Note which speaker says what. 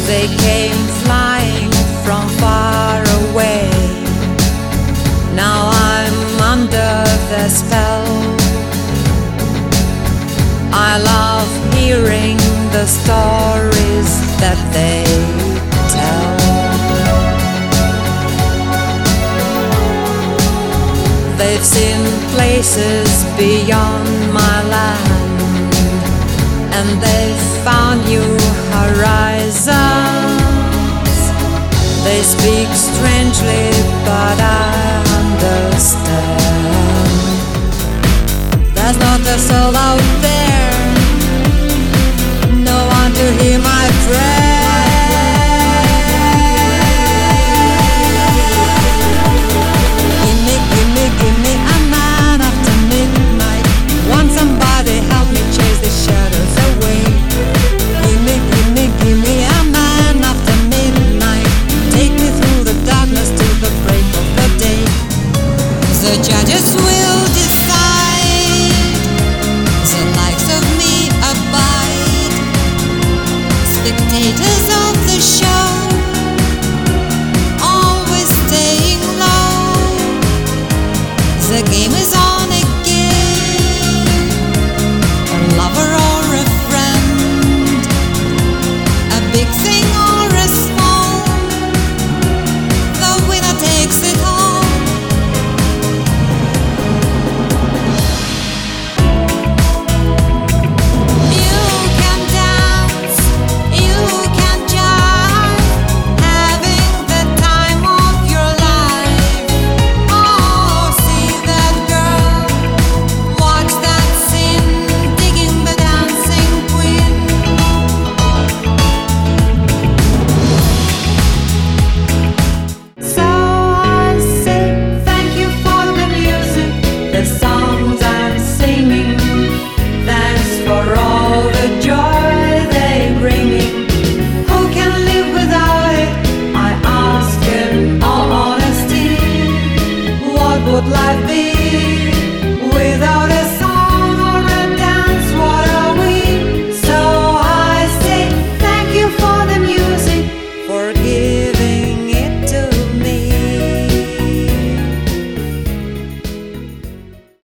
Speaker 1: They came flying from far away. Now I'm under their spell. I love hearing the stories that they tell. They've seen places beyond my land, and they've found new horizons. They speak strangely, but I understand. There's not a soul out there, no one to hear my prayer. Give me a man after midnight. Want somebody help me chase the shadows away. Give me a man after midnight. Take me through the darkness to the break of the day. The judges will decide, the likes of me abide. Spectators of the show, always staying low. The game is on again, a lover or a friend, a big thing or a small, the winner takes it all. You can dance, you can jive, having the time of your life. Oh, see that girl, watch that scene, digging the dancing queen. So I say thank you for the music, the songs I'm singing. Thanks for all the joy they bringing. Who can live without it? I ask in all honesty. What would life be?